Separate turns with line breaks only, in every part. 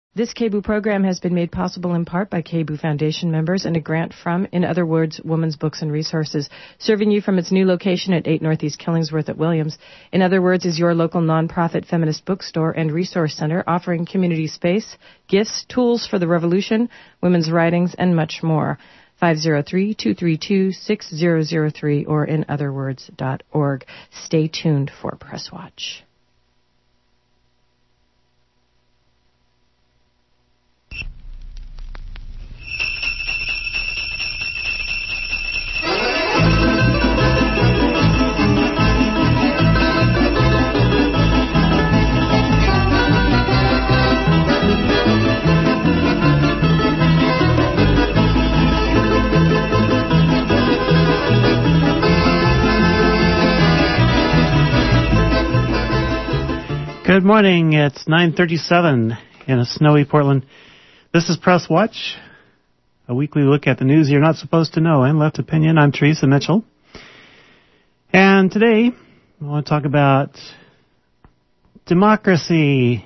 This KBOO program has been made possible in part by KBOO Foundation members and a grant from, in other words, Women's Books and Resources, serving you from its new location at 8 Northeast Killingsworth at Williams. In other words, is your local nonprofit feminist bookstore and resource center offering community space, gifts, tools for the revolution, women's writings, and much more. 503-232-6003 or inotherwords.org. Stay tuned for Press Watch.
Good morning. It's 9:37 in a snowy Portland. This is Press Watch, a weekly look at the news you're not supposed to know and left opinion. I'm Teresa Mitchell. And today, I want to talk about democracy.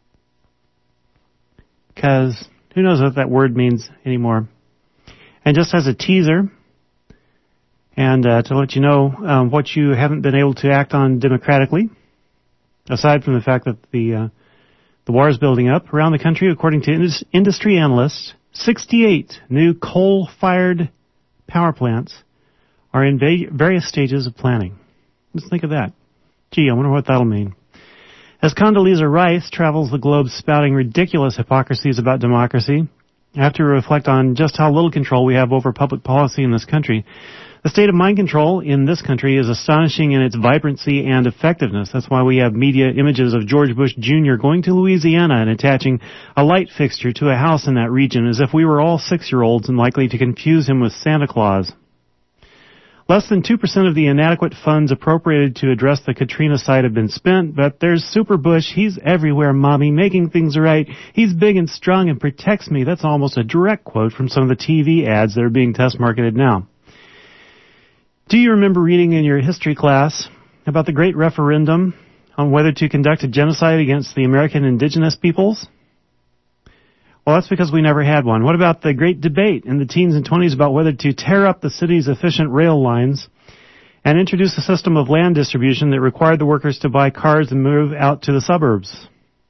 Because who knows what that word means anymore. And just as a teaser, and to let you know what you haven't been able to act on democratically, aside from the fact that the war is building up around the country, according to industry analysts, 68 new coal-fired power plants are in various stages of planning. Let's think of that. Gee, I wonder what that'll mean. As Condoleezza Rice travels the globe spouting ridiculous hypocrisies about democracy, I have to reflect on just how little control we have over public policy in this country. The state of mind control in this country is astonishing in its vibrancy and effectiveness. That's why we have media images of George Bush Jr. going to Louisiana and attaching a light fixture to a house in that region as if we were all 6-year-olds and likely to confuse him with Santa Claus. Less than 2% of the inadequate funds appropriated to address the Katrina site have been spent, but there's Super Bush. He's everywhere, Mommy, making things right. He's big and strong and protects me. That's almost a direct quote from some of the TV ads that are being test marketed now. Do you remember reading in your history class about the great referendum on whether to conduct a genocide against the American indigenous peoples? Well, that's because we never had one. What about the great debate in the teens and 20s about whether to tear up the city's efficient rail lines and introduce a system of land distribution that required the workers to buy cars and move out to the suburbs?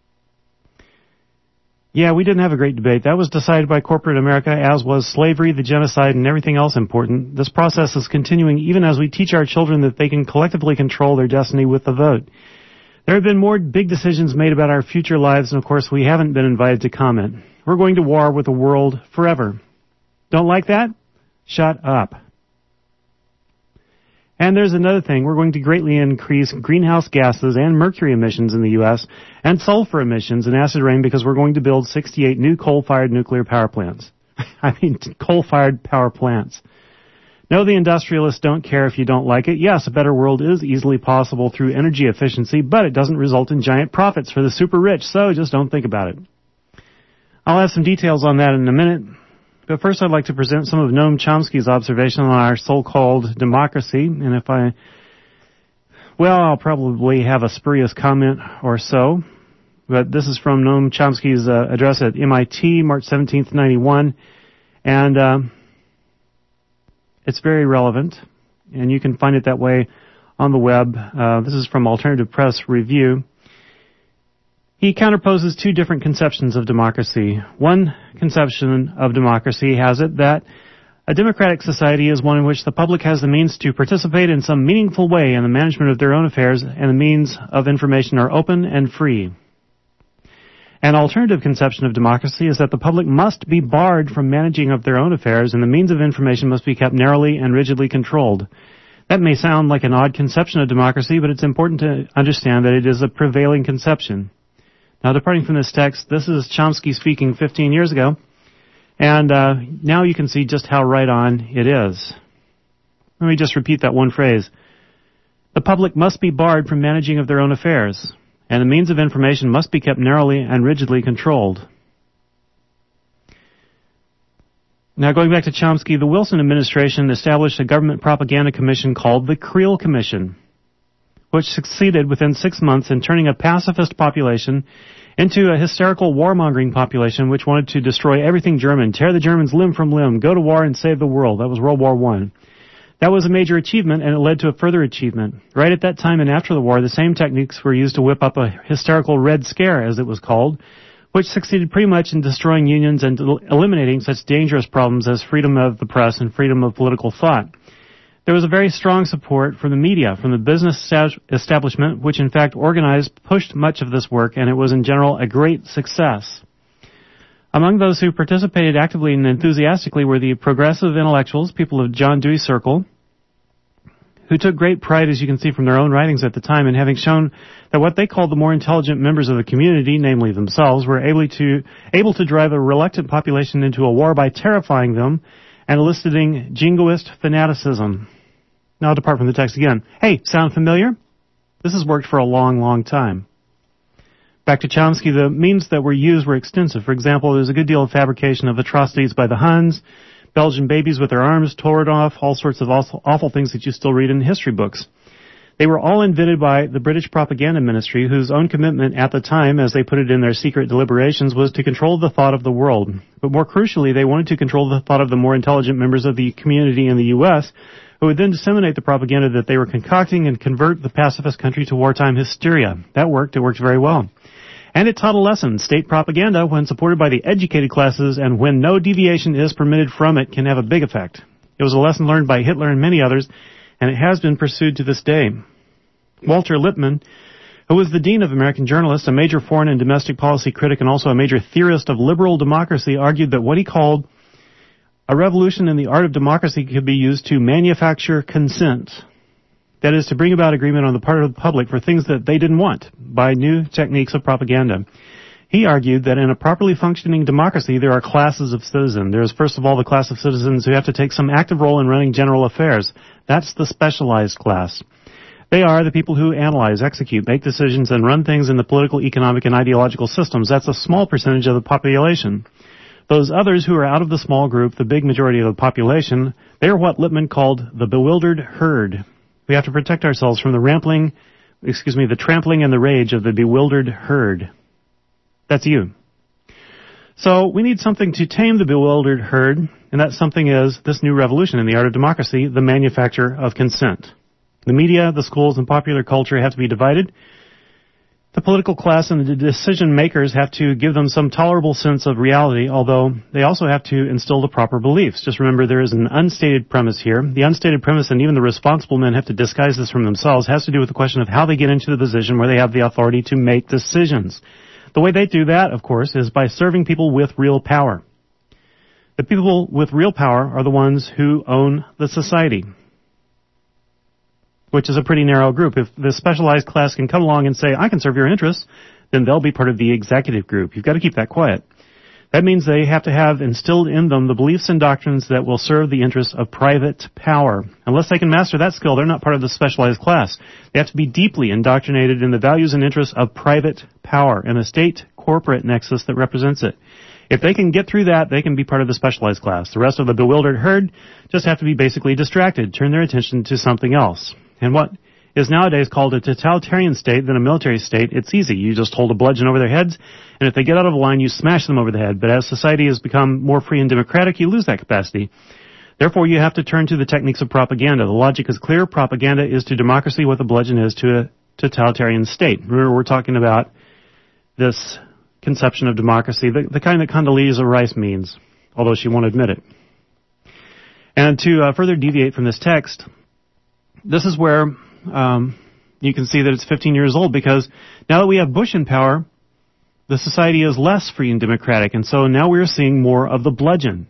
Yeah, we didn't have a great debate. That was decided by corporate America, as was slavery, the genocide, and everything else important. This process is continuing even as we teach our children that they can collectively control their destiny with the vote. There have been more big decisions made about our future lives, and of course we haven't been invited to comment. We're going to war with the world forever. Don't like that? Shut up. And there's another thing. We're going to greatly increase greenhouse gases and mercury emissions in the U.S. and sulfur emissions and acid rain because we're going to build 68 new coal-fired nuclear power plants. I mean, coal-fired power plants. No, the industrialists don't care if you don't like it. Yes, a better world is easily possible through energy efficiency, but it doesn't result in giant profits for the super rich, so just don't think about it. I'll have some details on that in a minute. But first I'd like to present some of Noam Chomsky's observation on our so-called democracy. And I'll probably have a spurious comment or so. But this is from Noam Chomsky's address at MIT, March 17th, 91. And it's very relevant. And you can find it that way on the web. This is from Alternative Press Review. He counterposes two different conceptions of democracy. One conception of democracy has it that a democratic society is one in which the public has the means to participate in some meaningful way in the management of their own affairs, and the means of information are open and free. An alternative conception of democracy is that the public must be barred from managing of their own affairs, and the means of information must be kept narrowly and rigidly controlled. That may sound like an odd conception of democracy, but it's important to understand that it is a prevailing conception. Now, departing from this text, this is Chomsky speaking 15 years ago, and now you can see just how right on it is. Let me just repeat that one phrase. The public must be barred from managing of their own affairs, and the means of information must be kept narrowly and rigidly controlled. Now, going back to Chomsky, the Wilson administration established a government propaganda commission called the Creel Commission. which succeeded within 6 months in turning a pacifist population into a hysterical warmongering population which wanted to destroy everything German, tear the Germans limb from limb, go to war and save the world. That was World War I. That was a major achievement, and it led to a further achievement. Right at that time and after the war, the same techniques were used to whip up a hysterical Red Scare, as it was called, which succeeded pretty much in destroying unions and eliminating such dangerous problems as freedom of the press and freedom of political thought. There was a very strong support from the media, from the business establishment, which in fact pushed much of this work, and it was in general a great success. Among those who participated actively and enthusiastically were the progressive intellectuals, people of John Dewey's circle, who took great pride, as you can see from their own writings at the time, in having shown that what they called the more intelligent members of the community, namely themselves, were able to drive a reluctant population into a war by terrifying them and eliciting jingoist fanaticism. Now I'll depart from the text again. Hey, sound familiar? This has worked for a long, long time. Back to Chomsky, the means that were used were extensive. For example, there's a good deal of fabrication of atrocities by the Huns, Belgian babies with their arms torn off, all sorts of awful things that you still read in history books. They were all invented by the British propaganda ministry, whose own commitment at the time, as they put it in their secret deliberations, was to control the thought of the world. But more crucially, they wanted to control the thought of the more intelligent members of the community in the U.S., who would then disseminate the propaganda that they were concocting and convert the pacifist country to wartime hysteria. That worked. It worked very well. And it taught a lesson. State propaganda, when supported by the educated classes and when no deviation is permitted from it, can have a big effect. It was a lesson learned by Hitler and many others, and it has been pursued to this day. Walter Lippmann, who was the dean of American Journalists, a major foreign and domestic policy critic, and also a major theorist of liberal democracy, argued that what he called a revolution in the art of democracy could be used to manufacture consent. That is, to bring about agreement on the part of the public for things that they didn't want by new techniques of propaganda. He argued that in a properly functioning democracy, there are classes of citizens. There is, first of all, the class of citizens who have to take some active role in running general affairs. That's the specialized class. They are the people who analyze, execute, make decisions, and run things in the political, economic, and ideological systems. That's a small percentage of the population. Those others who are out of the small group, the big majority of the population, they are what Lippmann called the bewildered herd. We have to protect ourselves from the trampling and the rage of the bewildered herd. That's you. So we need something to tame the bewildered herd, and that something is this new revolution in the art of democracy, the manufacture of consent. The media, the schools, and popular culture have to be divided. The political class and the decision makers have to give them some tolerable sense of reality, although they also have to instill the proper beliefs. Just remember, there is an unstated premise here. The unstated premise, and even the responsible men have to disguise this from themselves, has to do with the question of how they get into the position where they have the authority to make decisions. The way they do that, of course, is by serving people with real power. The people with real power are the ones who own the society, which is a pretty narrow group. If the specialized class can come along and say, I can serve your interests, then they'll be part of the executive group. You've got to keep that quiet. That means they have to have instilled in them the beliefs and doctrines that will serve the interests of private power. Unless they can master that skill, they're not part of the specialized class. They have to be deeply indoctrinated in the values and interests of private power and the state-corporate nexus that represents it. If they can get through that, they can be part of the specialized class. The rest of the bewildered herd just have to be basically distracted, turn their attention to something else. And what is nowadays called a totalitarian state than a military state, it's easy. You just hold a bludgeon over their heads, and if they get out of line, you smash them over the head. But as society has become more free and democratic, you lose that capacity. Therefore, you have to turn to the techniques of propaganda. The logic is clear. Propaganda is to democracy what the bludgeon is to a totalitarian state. Remember, we're talking about this conception of democracy, the kind that Condoleezza Rice means, although she won't admit it. And to further deviate from this text, this is where you can see that it's 15 years old, because now that we have Bush in power, the society is less free and democratic, and so now we're seeing more of the bludgeon.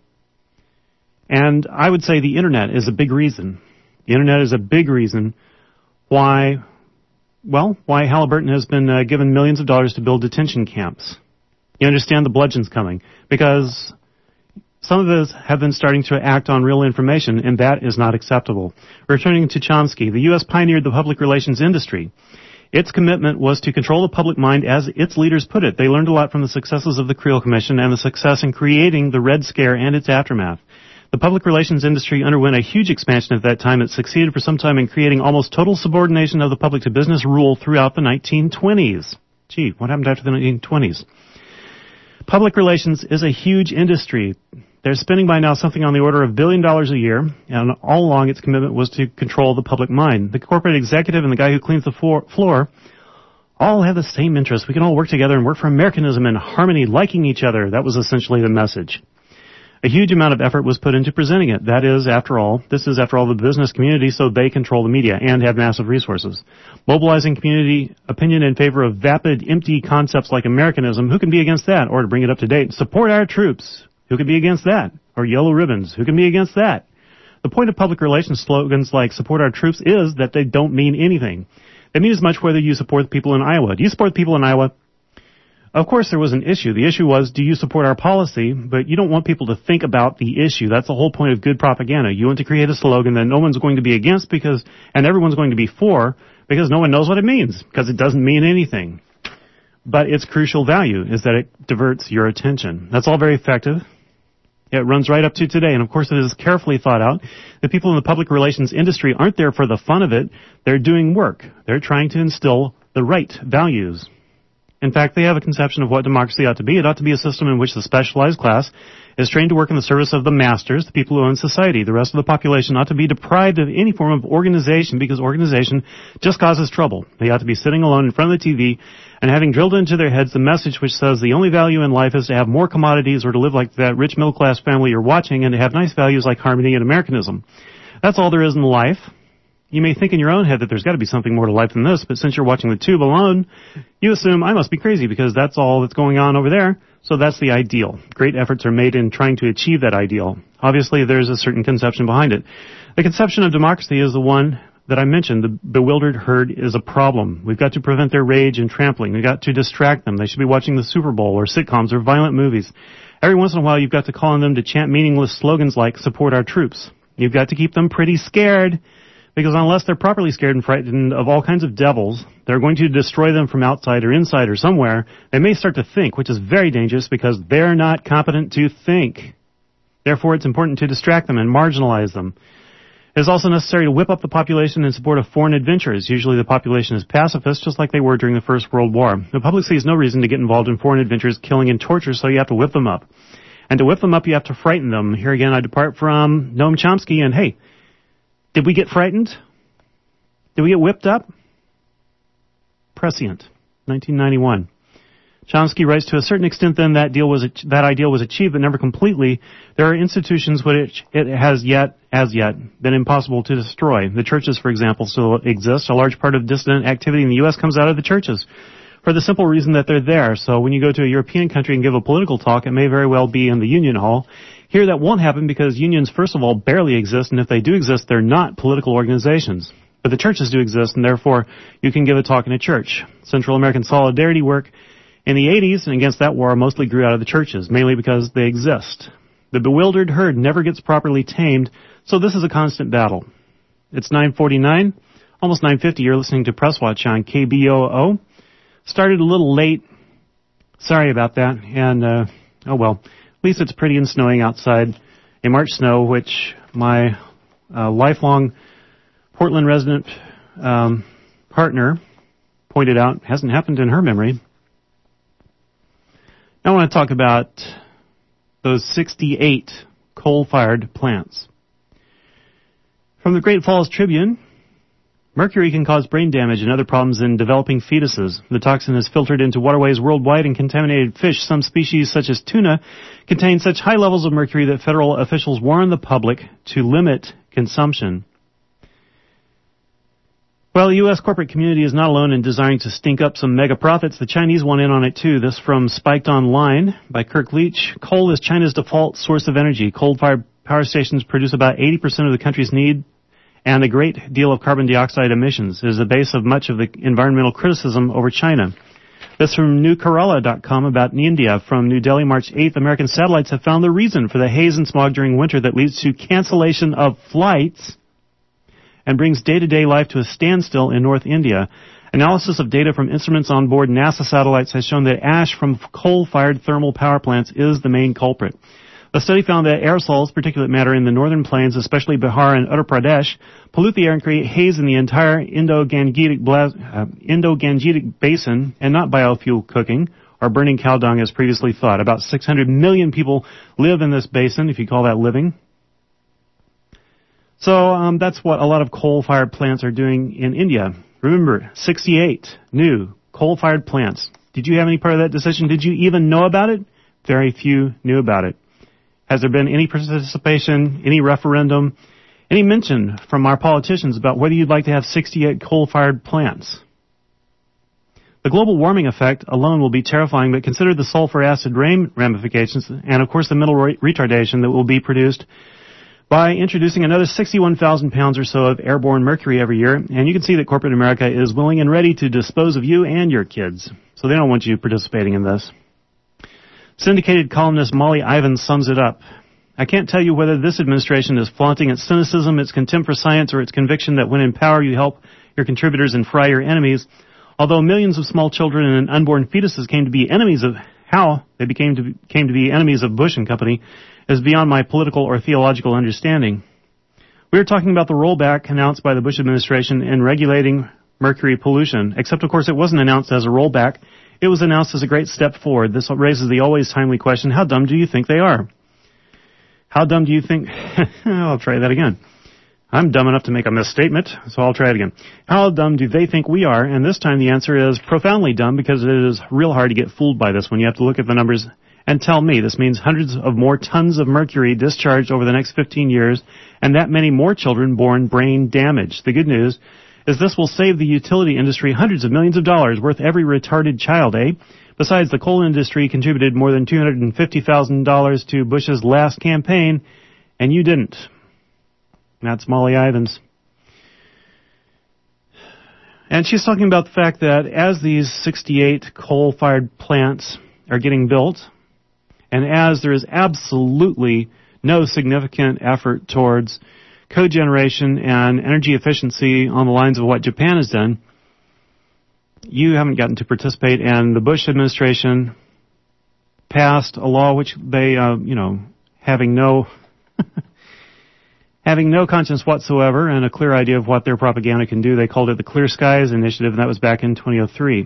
And I would say the Internet is a big reason. The Internet is a big reason why Halliburton has been given millions of dollars to build detention camps. You understand the bludgeon's coming, because some of us have been starting to act on real information, and that is not acceptable. Returning to Chomsky, the U.S. pioneered the public relations industry. Its commitment was to control the public mind, as its leaders put it. They learned a lot from the successes of the Creel Commission and the success in creating the Red Scare and its aftermath. The public relations industry underwent a huge expansion at that time. It succeeded for some time in creating almost total subordination of the public to business rule throughout the 1920s. Gee, what happened after the 1920s? Public relations is a huge industry. They're spending by now something on the order of $1 billion a year, and all along its commitment was to control the public mind. The corporate executive and the guy who cleans the floor all have the same interest. We can all work together and work for Americanism and harmony, liking each other. That was essentially the message. A huge amount of effort was put into presenting it. This is after all the business community, so they control the media and have massive resources. Mobilizing community opinion in favor of vapid, empty concepts like Americanism, who can be against that? Or to bring it up to date, support our troops, who can be against that? Or yellow ribbons, who can be against that? The point of public relations slogans like support our troops is that they don't mean anything. They mean as much whether you support the people in Iowa. Do you support the people in Iowa? Of course there was an issue. The issue was, do you support our policy? But you don't want people to think about the issue. That's the whole point of good propaganda. You want to create a slogan that no one's going to be against and everyone's going to be for, because no one knows what it means, because it doesn't mean anything. But its crucial value is that it diverts your attention. That's all very effective. It runs right up to today, and of course it is carefully thought out. The people in the public relations industry aren't there for the fun of it. They're doing work. They're trying to instill the right values. In fact, they have a conception of what democracy ought to be. It ought to be a system in which the specialized class is trained to work in the service of the masters, the people who own society. The rest of the population ought to be deprived of any form of organization because organization just causes trouble. They ought to be sitting alone in front of the TV and having drilled into their heads the message which says the only value in life is to have more commodities or to live like that rich middle-class family you're watching and to have nice values like harmony and Americanism. That's all there is in life. You may think in your own head that there's got to be something more to life than this, but since you're watching the tube alone, you assume I must be crazy because that's all that's going on over there, so that's the ideal. Great efforts are made in trying to achieve that ideal. Obviously, there's a certain conception behind it. The conception of democracy is the one that I mentioned. The bewildered herd is a problem. We've got to prevent their rage and trampling. We've got to distract them. They should be watching the Super Bowl or sitcoms or violent movies. Every once in a while, you've got to call on them to chant meaningless slogans like support our troops. You've got to keep them pretty scared, because unless they're properly scared and frightened of all kinds of devils, they're going to destroy them from outside or inside or somewhere. They may start to think, which is very dangerous because they're not competent to think. Therefore, it's important to distract them and marginalize them. It is also necessary to whip up the population in support of foreign adventurers. Usually the population is pacifist, just like they were during the First World War. The public sees no reason to get involved in foreign adventures, killing and torture, so you have to whip them up. And to whip them up, you have to frighten them. Here again, I depart from Noam Chomsky, and hey, did we get frightened? Did we get whipped up? Prescient, 1991. Chomsky writes, to a certain extent then that ideal was achieved, but never completely. There are institutions which it has as yet been impossible to destroy. The churches, for example, still exist. A large part of dissident activity in the U.S. comes out of the churches, for the simple reason that they're there. So when you go to a European country and give a political talk, it may very well be in the Union Hall. Here that won't happen because unions, first of all, barely exist, and if they do exist, they're not political organizations. But the churches do exist, and therefore you can give a talk in a church. Central American Solidarity work in the 80s and against that war mostly grew out of the churches, mainly because they exist. The bewildered herd never gets properly tamed, so this is a constant battle. It's 9:49, almost 9:50. You're listening to Press Watch on KBOO. Started a little late. Sorry about that. And, oh well. At least it's pretty and snowing outside. A March snow, which my lifelong Portland resident partner pointed out hasn't happened in her memory. Now I want to talk about those 68 coal-fired plants. From the Great Falls Tribune, mercury can cause brain damage and other problems in developing fetuses. The toxin is filtered into waterways worldwide, and contaminated fish, some species such as tuna, contain such high levels of mercury that federal officials warn the public to limit consumption. Well, the U.S. corporate community is not alone in desiring to stink up some mega profits. The Chinese want in on it, too. This from Spiked Online by Kirk Leach. Coal is China's default source of energy. Coal-fired power stations produce about 80% of the country's need and a great deal of carbon dioxide emissions. It is the base of much of the environmental criticism over China. This from NewKerala.com about India. From New Delhi, March 8th, American satellites have found the reason for the haze and smog during winter that leads to cancellation of flights and brings day-to-day life to a standstill in North India. Analysis of data from instruments on board NASA satellites has shown that ash from coal-fired thermal power plants is the main culprit. The study found that aerosols, particulate matter in the northern plains, especially Bihar and Uttar Pradesh, pollute the air and create haze in the entire Indo-Gangetic basin, and not biofuel cooking or burning cow dung as previously thought. About 600 million people live in this basin, if you call that living. So that's what a lot of coal-fired plants are doing in India. Remember, 68 new coal-fired plants. Did you have any part of that decision? Did you even know about it? Very few knew about it. Has there been any participation, any referendum, any mention from our politicians about whether you'd like to have 68 coal-fired plants? The global warming effect alone will be terrifying, but consider the sulfur acid rain ramifications and, of course, the mental retardation that will be produced by introducing another 61,000 pounds or so of airborne mercury every year. And you can see that corporate America is willing and ready to dispose of you and your kids. So they don't want you participating in this. Syndicated columnist Molly Ivins sums it up. I can't tell you whether this administration is flaunting its cynicism, its contempt for science, or its conviction that when in power you help your contributors and fry your enemies. Although millions of small children and unborn fetuses came to be enemies of how they came to be enemies of Bush and company is beyond my political or theological understanding. We are talking about the rollback announced by the Bush administration in regulating mercury pollution, except of course it wasn't announced as a rollback. It was announced as a great step forward. This raises the always timely question, how dumb do you think they are? How dumb do you think... I'll try that again. I'm dumb enough to make a misstatement, so I'll try it again. How dumb do they think we are? And this time the answer is profoundly dumb, because it is real hard to get fooled by this one. You have to look at the numbers and tell me this means hundreds of more tons of mercury discharged over the next 15 years, and that many more children born brain damaged. The good news is this will save the utility industry hundreds of millions of dollars worth every retarded child, eh? Besides, the coal industry contributed more than $250,000 to Bush's last campaign, and you didn't. That's Molly Ivins. And she's talking about the fact that as these 68 coal-fired plants are getting built, and as there is absolutely no significant effort towards cogeneration and energy efficiency on the lines of what Japan has done, you haven't gotten to participate. And the Bush administration passed a law which they, having no having no conscience whatsoever and a clear idea of what their propaganda can do, they called it the Clear Skies Initiative, and that was back in 2003.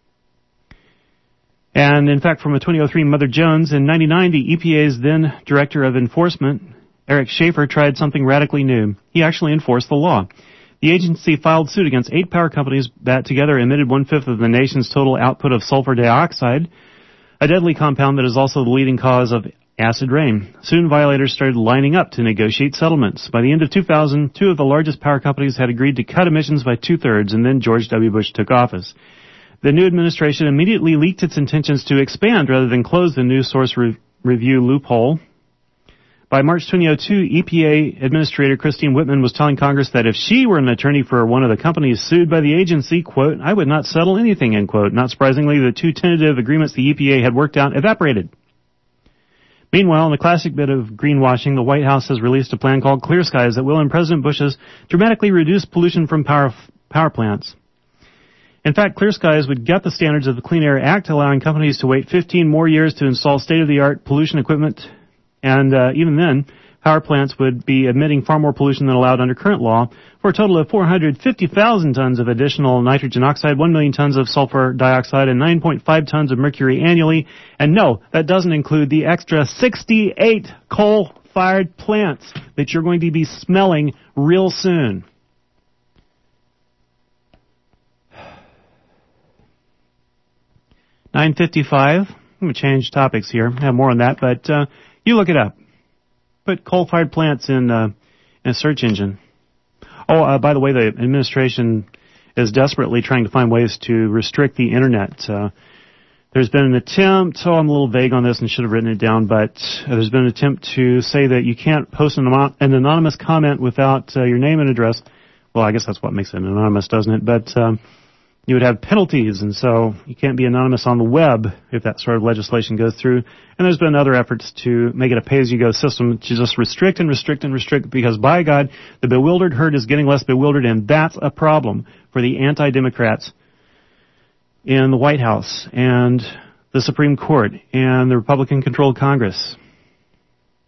And in fact, from a 2003 Mother Jones, in 1990, EPA's then Director of Enforcement, Eric Schaefer, tried something radically new. He actually enforced the law. The agency filed suit against 8 power companies that together emitted 1/5 of the nation's total output of sulfur dioxide, a deadly compound that is also the leading cause of acid rain. Soon violators started lining up to negotiate settlements. By the end of 2000, 2 of the largest power companies had agreed to cut emissions by 2/3, and then George W. Bush took office. The new administration immediately leaked its intentions to expand rather than close the new source review loophole. By March 2002, EPA Administrator Christine Whitman was telling Congress that if she were an attorney for one of the companies sued by the agency, quote, I would not settle anything, end quote. Not surprisingly, the 2 tentative agreements the EPA had worked out evaporated. Meanwhile, in the classic bit of greenwashing, the White House has released a plan called Clear Skies that will, in President Bush's, dramatically reduce pollution from power plants. In fact, Clear Skies would gut the standards of the Clean Air Act, allowing companies to wait 15 more years to install state-of-the-art pollution equipment. And even then, power plants would be emitting far more pollution than allowed under current law, for a total of 450,000 tons of additional nitrogen oxide, 1 million tons of sulfur dioxide, and 9.5 tons of mercury annually. And no, that doesn't include the extra 68 coal-fired plants that you're going to be smelling real soon. $9.55. I'm going to change topics here. I have more on that, but you look it up. Put coal-fired plants in a search engine. Oh, by the way, the administration is desperately trying to find ways to restrict the Internet. There's been an attempt, I'm a little vague on this and should have written it down, but there's been an attempt to say that you can't post an anonymous comment without your name and address. Well, I guess that's what makes it anonymous, doesn't it? But you would have penalties, and so you can't be anonymous on the web if that sort of legislation goes through. And there's been other efforts to make it a pay-as-you-go system to just restrict and restrict and restrict, because, by God, the bewildered herd is getting less bewildered, and that's a problem for the anti-Democrats in the White House and the Supreme Court and the Republican-controlled Congress.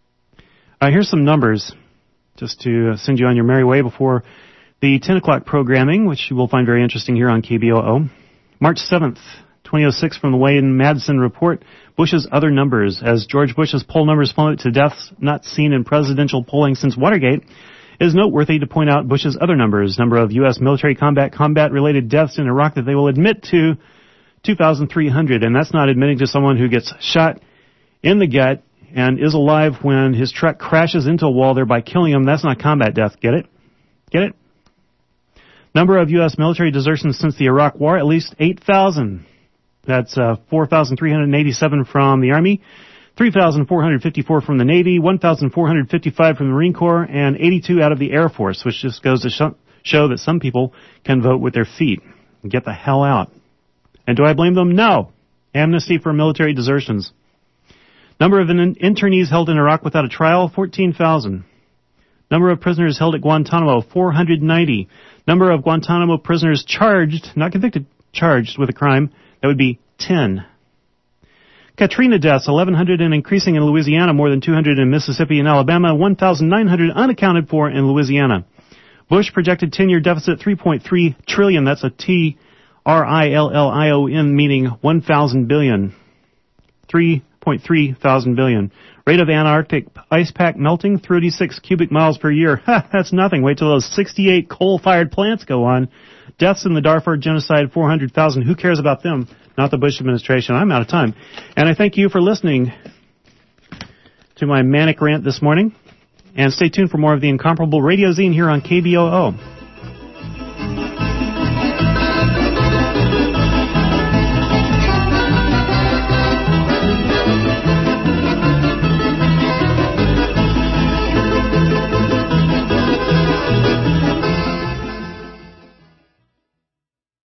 Here's some numbers just to send you on your merry way before the 10 o'clock programming, which you will find very interesting here on KBOO. March 7th, 2006, from the Wayne Madsen report, Bush's other numbers. As George Bush's poll numbers plummet to deaths not seen in presidential polling since Watergate, it is noteworthy to point out Bush's other numbers, number of U.S. military combat-related deaths in Iraq that they will admit to 2,300, and that's not admitting to someone who gets shot in the gut and is alive when his truck crashes into a wall, thereby killing him. That's not combat death. Get it? Get it? Number of U.S. military desertions since the Iraq War, at least 8,000. That's 4,387 from the Army, 3,454 from the Navy, 1,455 from the Marine Corps, and 82 out of the Air Force, which just goes to show that some people can vote with their feet. Get the hell out. And do I blame them? No. Amnesty for military desertions. Number of internees held in Iraq without a trial, 14,000. Number of prisoners held at Guantanamo, 490. Number of Guantanamo prisoners charged, not convicted, charged with a crime, that would be 10. Katrina deaths, 1,100 and increasing in Louisiana, more than 200 in Mississippi and Alabama, 1,900 unaccounted for in Louisiana. Bush projected 10-year deficit, $3.3 trillion. That's a Trillion, meaning 1,000 billion. 3.3 thousand billion. Rate of Antarctic ice pack melting, 36 cubic miles per year. That's nothing. Wait till those 68 coal-fired plants go on. Deaths in the Darfur genocide, 400,000. Who cares about them? Not the Bush administration. I'm out of time. And I thank you for listening to my manic rant this morning. And stay tuned for more of the incomparable Radio Zine here on KBOO.